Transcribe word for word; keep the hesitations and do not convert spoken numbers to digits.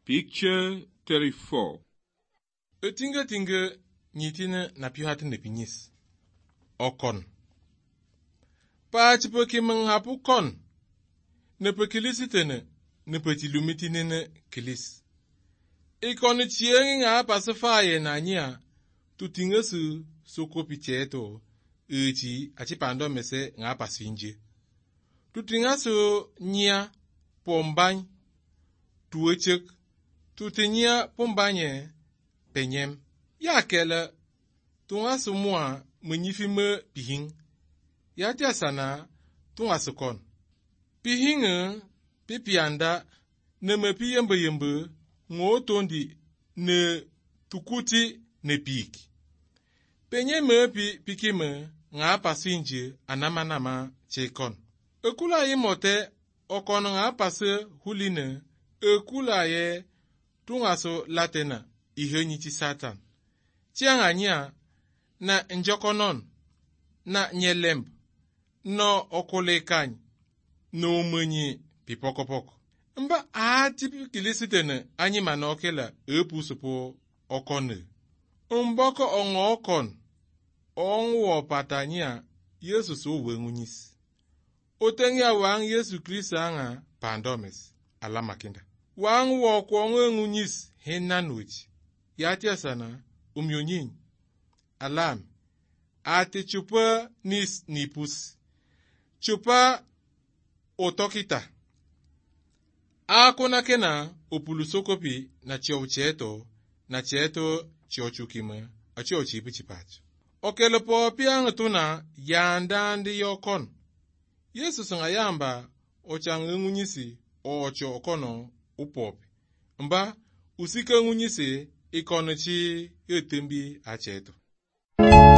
Picture thirty-four. Etinga tinga nyitine na piuhati ne pinyis. Okon. Pa chipoki menghapu kon. Ne pekilisitene ne petilumitine kilis. Ikon chiengi nga pasafaye na nya tutinga su soko picheto echi achipando mese nga pasfinje. Tutinga su nya pombany tuwechek tutinya pombanye penyem. Ya kele tunga su mua mwenyifime pihing. Ya tia sana tunga su kon. Pihinge pipianda ne mepi yembe yembe ngotondi ne tukuti ne piki. Penye mepi pikime nga pasinje anamanama chekon. Ekula imote okon nga pase huline ekula ye tunga so latena ihe nyichi satan. Chianga nya na njokonon na nyelemb no okolekany no mwenye pipokopoko. Mba ati kilisitene anyi manokela epu supo okone. Mboko ongo okon onwo patanya Yesu so wengunyis. Otengya wang Yesu Krista anga pandomes alamakinda. Wang wo kwongo ngunyis henanuchi. Yatia sana umyonyin. Alam. Ati chupa nis nipus. Chupa otokita. Ako na kena opulusokopi na chio cheto na cheto chio chukime a chio chipi chipacho. Okele po piang tuna yandandi yokon. Yesu sanga yamba ochang ngunyisi ocho okono upopi. Mba usika ngunyisi ikono chi yotembi acheto.